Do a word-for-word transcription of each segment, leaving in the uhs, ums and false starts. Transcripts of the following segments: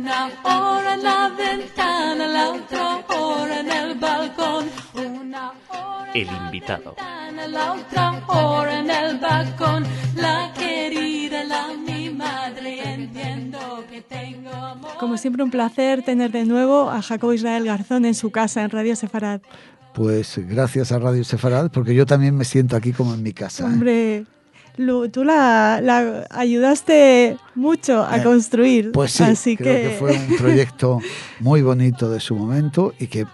Una hora en la ventana, la otra hora en el balcón. Una hora El invitado. en la ventana, la otra hora en el balcón. La querida, la mi madre, entiendo que tengo amor. Como siempre, un placer tener de nuevo a Jacobo Israel Garzón en su casa, en Radio Sefarad. Pues gracias a Radio Sefarad, porque yo también me siento aquí como en mi casa. ¿eh? Hombre, Lu, tú la, la ayudaste mucho a Eh, construir. Pues sí, así creo que... que fue un proyecto muy bonito de su momento y que,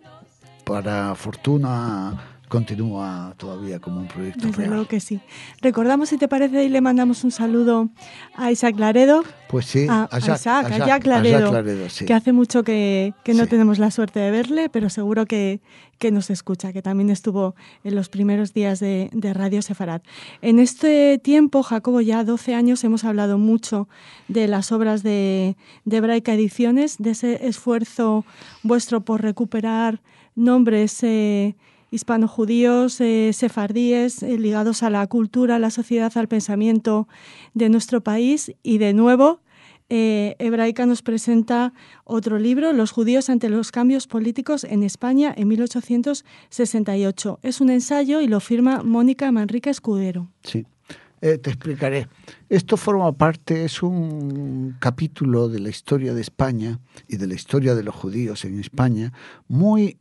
para fortuna, continúa todavía como un proyecto Desde real. luego que sí. Recordamos, si te parece, y le mandamos un saludo a Isaac Laredo. Pues sí, a, a Jacques, Isaac, a a Jacques, Jacques a Laredo, Jacques Laredo, sí. que hace mucho que, que no Sí. tenemos la suerte de verle, pero seguro que, que nos escucha, que también estuvo en los primeros días de, de Radio Sefarad. En este tiempo, Jacobo, ya doce años, hemos hablado mucho de las obras de, de Hebraica Ediciones, de ese esfuerzo vuestro por recuperar nombres eh, hispano-judíos, eh, sefardíes, eh, ligados a la cultura, a la sociedad, al pensamiento de nuestro país. Y de nuevo, eh, Hebraica nos presenta otro libro, Los judíos ante los cambios políticos en España en mil ochocientos sesenta y ocho. Es un ensayo y lo firma Mónica Manrique Escudero. Sí. Eh, te explicaré. Esto forma parte, es un capítulo de la historia de España y de la historia de los judíos en España, muy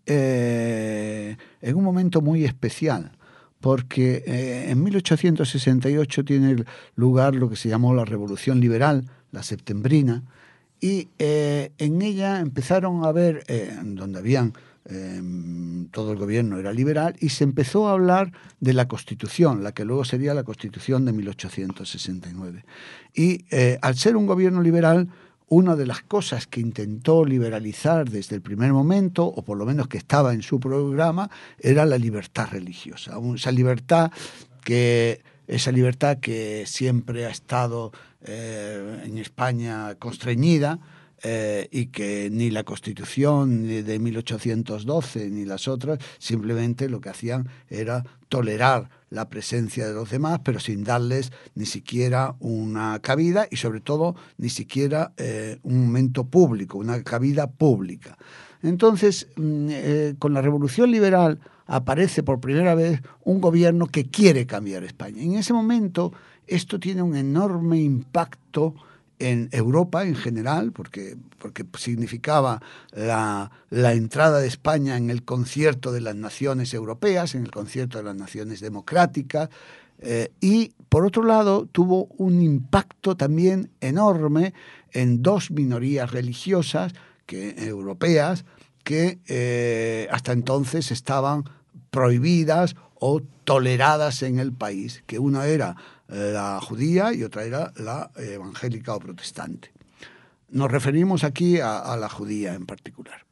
eh, en un momento muy especial, porque eh, en mil ochocientos sesenta y ocho tiene lugar lo que se llamó la Revolución Liberal, la septembrina, y eh, en ella empezaron a ver, eh, donde habían Eh, todo el gobierno era liberal, y se empezó a hablar de la Constitución, la que luego sería la Constitución de mil ochocientos sesenta y nueve. Y eh, al ser un gobierno liberal, una de las cosas que intentó liberalizar desde el primer momento, o por lo menos que estaba en su programa, era la libertad religiosa. Esa libertad que, esa libertad que siempre ha estado eh, en España constreñida, Eh, y que ni la Constitución ni de mil ochocientos doce ni las otras simplemente lo que hacían era tolerar la presencia de los demás, pero sin darles ni siquiera una cabida y sobre todo ni siquiera eh, un momento público, una cabida pública. Entonces, eh, con la Revolución Liberal aparece por primera vez un gobierno que quiere cambiar España. En ese momento esto tiene un enorme impacto en Europa en general, porque, porque significaba la, la entrada de España en el concierto de las naciones europeas, en el concierto de las naciones democráticas, eh, y por otro lado tuvo un impacto también enorme en dos minorías religiosas que, europeas que eh, hasta entonces estaban prohibidas o toleradas en el país, que una era la judía y otra era la evangélica o protestante. Nos referimos aquí a, a la judía en particular.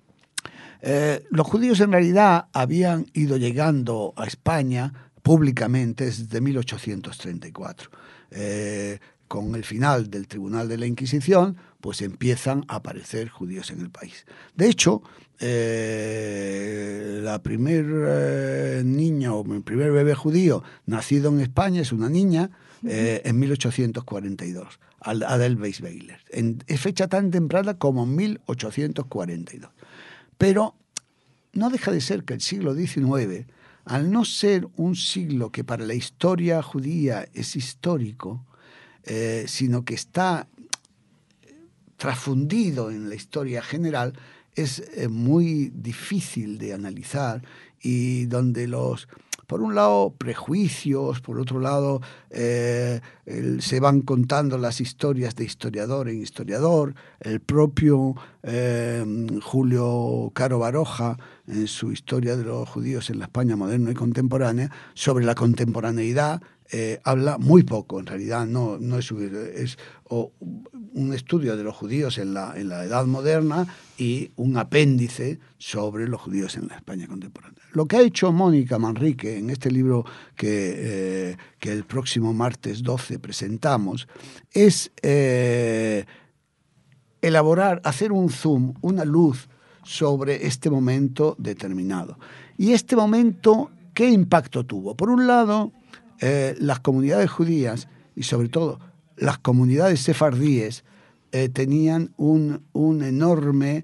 Eh, los judíos en realidad habían ido llegando a España públicamente desde mil ochocientos treinta y cuatro. Eh, con el final del Tribunal de la Inquisición, pues empiezan a aparecer judíos en el país. De hecho, eh, la primer eh, niño, o el primer bebé judío nacido en España es una niña eh, en mil ochocientos cuarenta y dos, Adele Weisweiler. En, es fecha tan temprana como mil ochocientos cuarenta y dos. Pero no deja de ser que el siglo diecinueve, al no ser un siglo que para la historia judía es histórico, eh, sino que está transfundido en la historia general, es eh, muy difícil de analizar, y donde los, por un lado, prejuicios, por otro lado, eh, el, se van contando las historias de historiador en historiador. El propio eh, Julio Caro Baroja, en su Historia de los judíos en la España moderna y contemporánea, sobre la contemporaneidad, Eh, habla muy poco. En realidad no, no es, es o, un estudio de los judíos en la, en la Edad Moderna y un apéndice sobre los judíos en la España contemporánea. Lo que ha hecho Mónica Manrique en este libro que, eh, que el próximo martes doce presentamos es eh, elaborar, hacer un zoom, una luz sobre este momento determinado. Y este momento, ¿qué impacto tuvo? Por un lado, Eh, las comunidades judías y sobre todo las comunidades sefardíes eh, tenían un, un enorme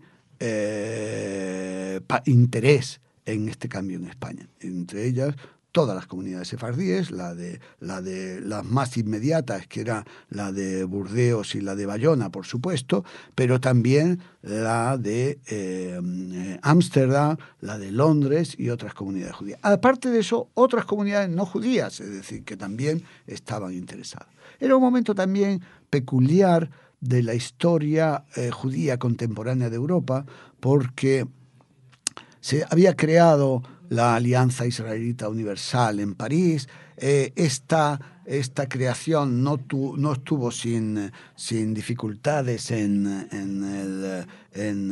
eh, pa- interés en este cambio en España. Entre ellas, todas las comunidades sefardíes, la de, la de las más inmediatas, que era la de Burdeos y la de Bayona, por supuesto, pero también la de eh, Ámsterdam, la de Londres y otras comunidades judías. Aparte de eso, otras comunidades no judías, es decir, que también estaban interesadas. Era un momento también peculiar de la historia eh, judía contemporánea de Europa, porque se había creado la Alianza Israelita Universal en París. Eh, esta, esta creación no, tu, no estuvo sin, sin dificultades en, en, el, en,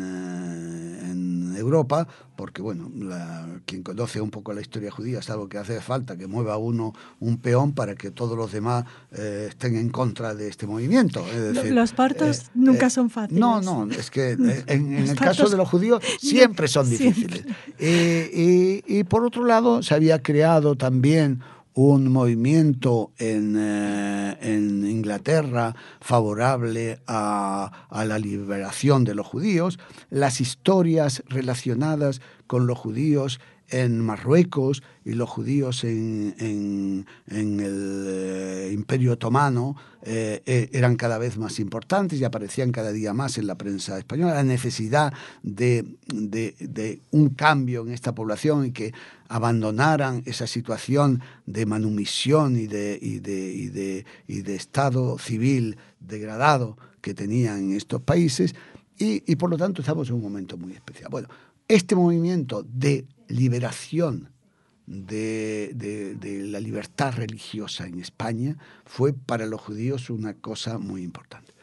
en Europa, porque bueno, la, quien conoce un poco la historia judía sabe que hace falta que mueva uno un peón para que todos los demás eh, estén en contra de este movimiento. Es decir, los partos eh, nunca eh, son fáciles. No, no, es que eh, en, en el caso de los judíos siempre son difíciles. Siempre. Eh, y, y por otro lado, se había creado también un movimiento en, eh, en Inglaterra favorable a, a la liberación de los judíos. Las historias relacionadas con los judíos en Marruecos y los judíos en, en, en el eh, Imperio Otomano eh, eh, eran cada vez más importantes y aparecían cada día más en la prensa española. La necesidad de, de, de un cambio en esta población y que abandonaran esa situación de manumisión y de, y de, y de, y de estado civil degradado que tenían en estos países y, y por lo tanto estamos en un momento muy especial. Bueno, este movimiento de liberación de, de, de la libertad religiosa en España fue para los judíos una cosa muy importante.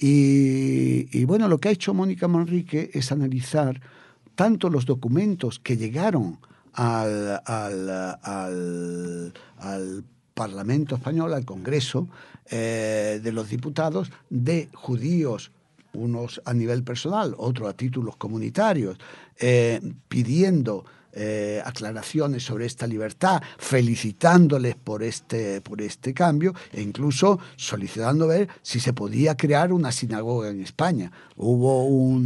Y, y bueno, lo que ha hecho Mónica Manrique es analizar tanto los documentos que llegaron al, al, al, al Parlamento español, al Congreso eh, de los Diputados, de judíos, unos a nivel personal, otros a títulos comunitarios, eh, pidiendo eh, aclaraciones sobre esta libertad, felicitándoles por este, por este cambio e incluso solicitando ver si se podía crear una sinagoga en España. Hubo un,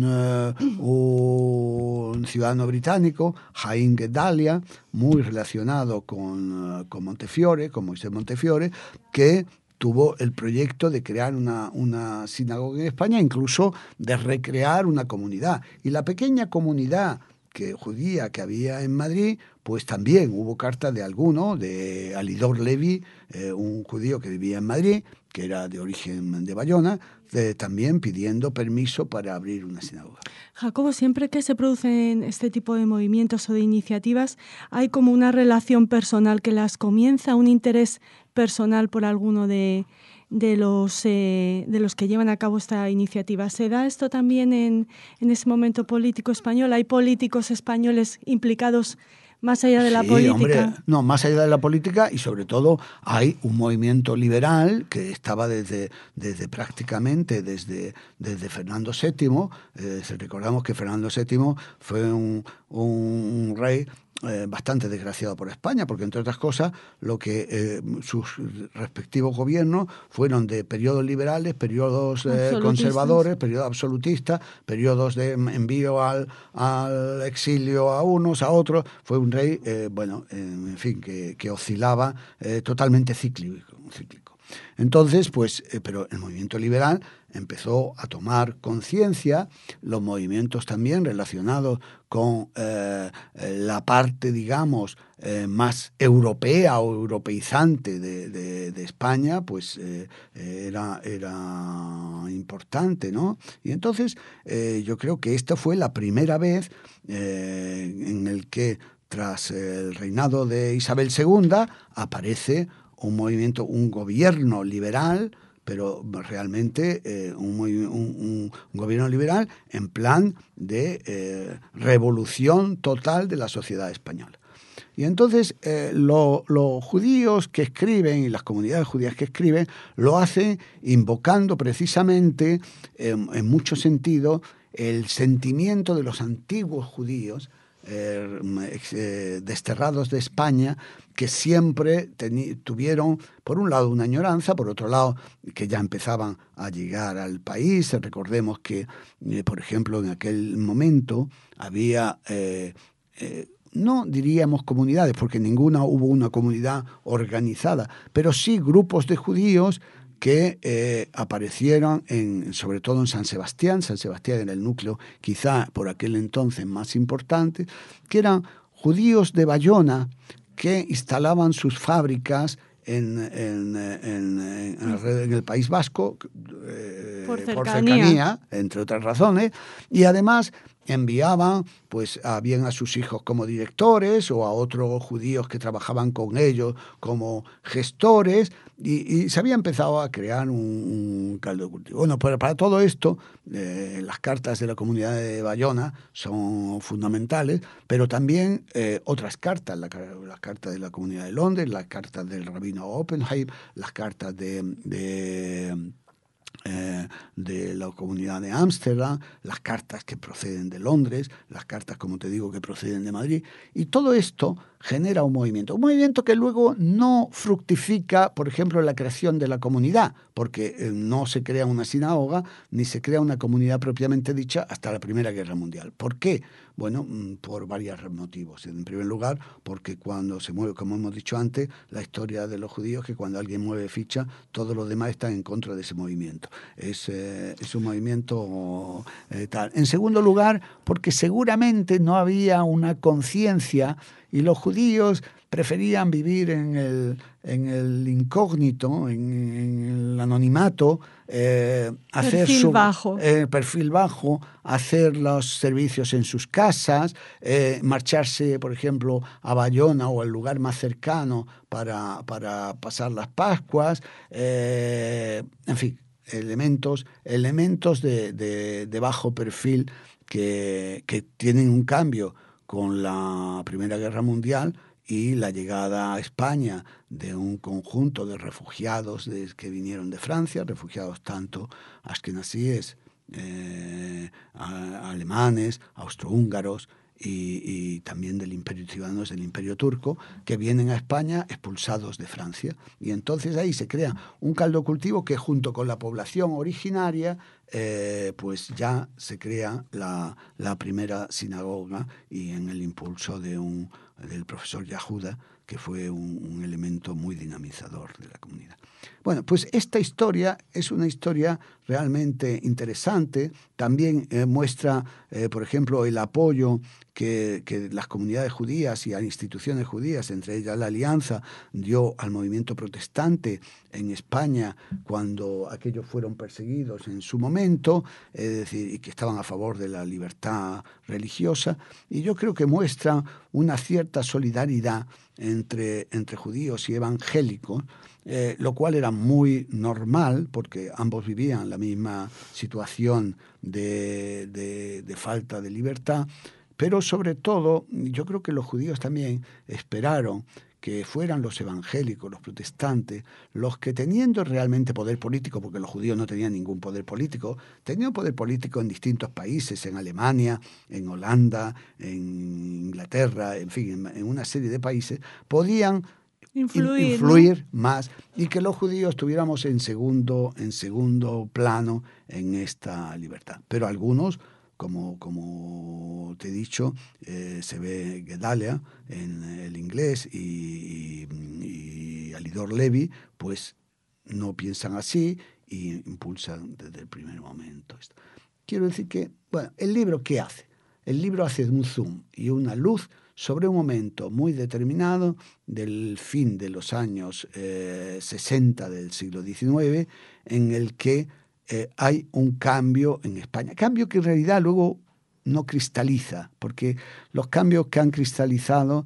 uh, un ciudadano británico, Haim Gedalia, muy relacionado con, uh, con Montefiore, con Moisés Montefiore, que tuvo el proyecto de crear una, una sinagoga en España, incluso de recrear una comunidad. Y la pequeña comunidad que, judía que había en Madrid, pues también hubo carta de alguno, de Alidor Levi, eh, un judío que vivía en Madrid, que era de origen de Bayona, eh, también pidiendo permiso para abrir una sinagoga. Jacobo, siempre que se producen este tipo de movimientos o de iniciativas, hay como una relación personal que las comienza, un interés personal por alguno de, de, los, eh, de los que llevan a cabo esta iniciativa. ¿Se da esto también en, en ese momento político español? ¿Hay políticos españoles implicados más allá de la sí, política? Hombre, no, más allá de la política, y sobre todo hay un movimiento liberal que estaba desde, desde prácticamente desde, desde Fernando séptimo. Eh, recordamos que Fernando séptimo fue un, un, un rey Eh, bastante desgraciado por España, porque entre otras cosas lo que eh, sus respectivos gobiernos fueron de periodos liberales, periodos eh, conservadores, periodos absolutistas, periodos de envío al, al exilio a unos, a otros. Fue un rey, eh, bueno, eh, en fin, que, que oscilaba eh, totalmente cíclico, cíclico. Entonces, pues, eh, pero el movimiento liberal empezó a tomar conciencia, los movimientos también relacionados con eh, la parte, digamos, eh, más europea o europeizante de, de, de España, pues eh, era, era importante, ¿no? Y entonces eh, yo creo que esta fue la primera vez eh, en el que, tras el reinado de Isabel segunda, aparece un movimiento, un gobierno liberal, pero realmente eh, un, un, un gobierno liberal en plan de eh, revolución total de la sociedad española. Y entonces eh, lo, los judíos que escriben y las comunidades judías que escriben lo hacen invocando precisamente, eh, en muchos sentidos, el sentimiento de los antiguos judíos eh, ex, eh, desterrados de España, que siempre tuvieron, por un lado, una añoranza, por otro lado, que ya empezaban a llegar al país. Recordemos que, eh, por ejemplo, en aquel momento había... Eh, eh, no diríamos comunidades, porque ninguna hubo una comunidad organizada, pero sí grupos de judíos que eh, aparecieron en, sobre todo en San Sebastián. San Sebastián era el núcleo quizá por aquel entonces más importante, que eran judíos de Bayona que instalaban sus fábricas en, en, en, en, en el País Vasco eh, por, cercanía. por cercanía, entre otras razones, y además enviaban pues a bien a sus hijos como directores o a otros judíos que trabajaban con ellos como gestores, y, y se había empezado a crear un, un caldo de cultivo. Bueno, para, para todo esto, eh, las cartas de la comunidad de Bayona son fundamentales, pero también eh, otras cartas, la, las cartas de la comunidad de Londres, las cartas del rabino Oppenheim, las cartas de... de Eh, de la comunidad de Ámsterdam, las cartas que proceden de Londres, las cartas, como te digo, que proceden de Madrid, y todo esto genera un movimiento, un movimiento que luego no fructifica, por ejemplo, en la creación de la comunidad, porque eh, no se crea una sinagoga ni se crea una comunidad propiamente dicha hasta la Primera Guerra Mundial. ¿Por qué? Bueno, por varios motivos. En primer lugar, porque cuando se mueve, como hemos dicho antes, la historia de los judíos, que cuando alguien mueve ficha, todos los demás están en contra de ese movimiento. Es, eh, es un movimiento eh, tal. En segundo lugar, porque seguramente no había una conciencia y los judíos preferían vivir en el, en el incógnito, en, en el anonimato, eh, hacer perfil su bajo. Eh, perfil bajo, hacer los servicios en sus casas, eh, marcharse, por ejemplo, a Bayona o al lugar más cercano para, para pasar las Pascuas, eh, en fin, elementos, elementos de, de, de bajo perfil que, que tienen un cambio con la Primera Guerra Mundial y la llegada a España de un conjunto de refugiados de, que vinieron de Francia, refugiados tanto askenazíes, eh, a, alemanes, austrohúngaros y, y también del imperio, ciudadanos del Imperio Turco, que vienen a España expulsados de Francia. Y entonces ahí se crea un caldo cultivo que junto con la población originaria Eh, pues ya se crea la, la primera sinagoga, y en el impulso de un, del profesor Yahuda, que fue un, un elemento muy dinamizador de la comunidad. Bueno, pues esta historia es una historia realmente interesante. También eh, muestra, eh, por ejemplo, el apoyo que, que las comunidades judías y a instituciones judías, entre ellas la Alianza, dio al movimiento protestante en España cuando aquellos fueron perseguidos en su momento, es decir, y que estaban a favor de la libertad religiosa. Y yo creo que muestra una cierta solidaridad entre, entre judíos y evangélicos, eh, lo cual era muy normal porque ambos vivían la misma situación de, de, de falta de libertad, pero sobre todo yo creo que los judíos también esperaron que fueran los evangélicos, los protestantes, los que teniendo realmente poder político, porque los judíos no tenían ningún poder político, tenían poder político en distintos países, en Alemania, en Holanda, en Inglaterra, en fin, en, en una serie de países, podían influir, influir ¿no? más, y que los judíos estuviéramos en segundo, en segundo plano en esta libertad. Pero algunos, Como, como te he dicho, eh, se ve Gedalia en el inglés y, y, y Alidor Levi, pues no piensan así y impulsan desde el primer momento esto. Quiero decir que, bueno, ¿el libro qué hace? El libro hace un zoom y una luz sobre un momento muy determinado del fin de los años eh, sesenta del siglo diecinueve, en el que Eh, hay un cambio en España, cambio que en realidad luego no cristaliza, porque los cambios que han cristalizado,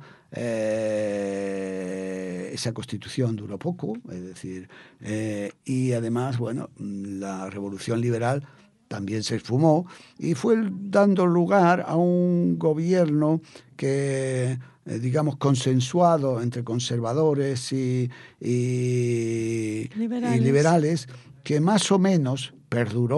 eh, esa Constitución duró poco, es decir, eh, y además, bueno, la Revolución Liberal también se esfumó y fue dando lugar a un gobierno que, eh, digamos, consensuado entre conservadores y, y, liberales. y liberales, que más o menos perduró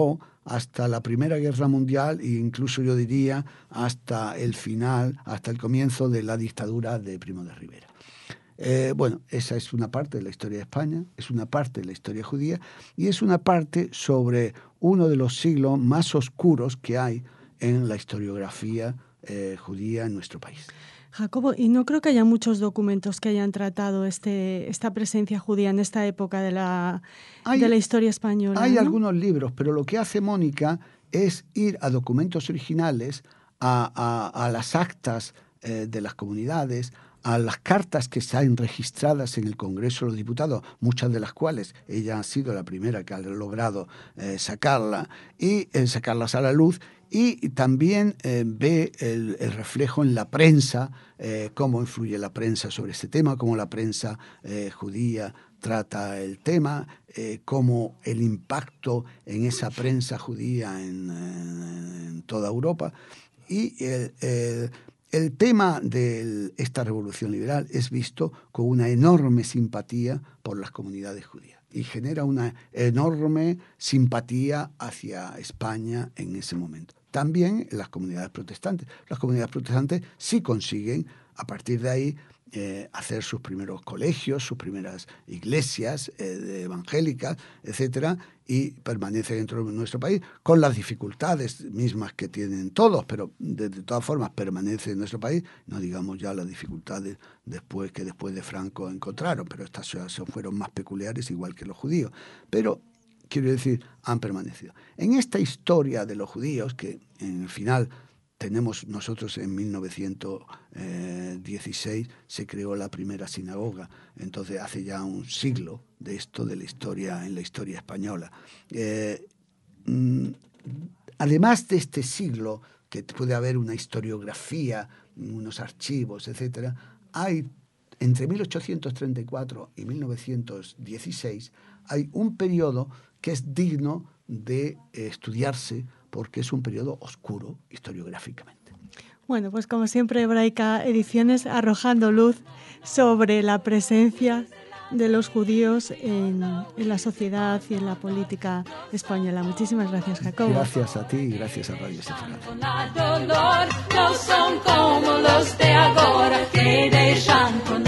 hasta la Primera Guerra Mundial e incluso yo diría hasta el final, hasta el comienzo de la dictadura de Primo de Rivera. Eh, bueno, esa es una parte de la historia de España, es una parte de la historia judía y es una parte sobre uno de los siglos más oscuros que hay en la historiografía eh, judía en nuestro país. Jacobo, y no creo que haya muchos documentos que hayan tratado este, esta presencia judía en esta época de la, hay, de la historia española. Hay ¿no? algunos libros, pero lo que hace Mónica es ir a documentos originales, a, a, a las actas eh, de las comunidades, a las cartas que están registradas en el Congreso de los Diputados, muchas de las cuales ella ha sido la primera que ha logrado eh, sacarla y eh, sacarlas a la luz, y también eh, ve el, el reflejo en la prensa, eh, cómo influye la prensa sobre este tema, cómo la prensa eh, judía trata el tema, eh, cómo el impacto en esa prensa judía en, en, en toda Europa. Y el, el El tema de esta revolución liberal es visto con una enorme simpatía por las comunidades judías y genera una enorme simpatía hacia España en ese momento. También en las comunidades protestantes. Las comunidades protestantes sí consiguen, a partir de ahí, eh, hacer sus primeros colegios, sus primeras iglesias eh, evangélicas, etcétera, y permanece dentro de nuestro país con las dificultades mismas que tienen todos, pero de, de todas formas permanece en nuestro país, no digamos ya las dificultades después que después de Franco encontraron, pero estas fueron más peculiares igual que los judíos, pero quiero decir, han permanecido. En esta historia de los judíos, que en el final tenemos nosotros en mil novecientos dieciséis se creó la primera sinagoga, entonces hace ya un siglo de esto de la historia en la historia española. Eh, además de este siglo, que puede haber una historiografía, unos archivos, etcétera, hay entre mil ochocientos treinta y cuatro y mil novecientos dieciséis hay un periodo que es digno de estudiarse porque es un periodo oscuro historiográficamente. Bueno, pues como siempre, Hebraica Ediciones arrojando luz sobre la presencia de los judíos en, en la sociedad y en la política española. Muchísimas gracias, Jacobo. Gracias a ti y gracias a Radio Sefarad. No son como los de ahora que de llanto